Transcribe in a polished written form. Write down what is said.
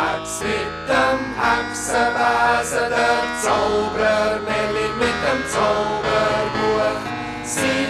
Hex mit dem Hexenwesen, der Zauberer Merlin mit dem Zauberbuch. Sie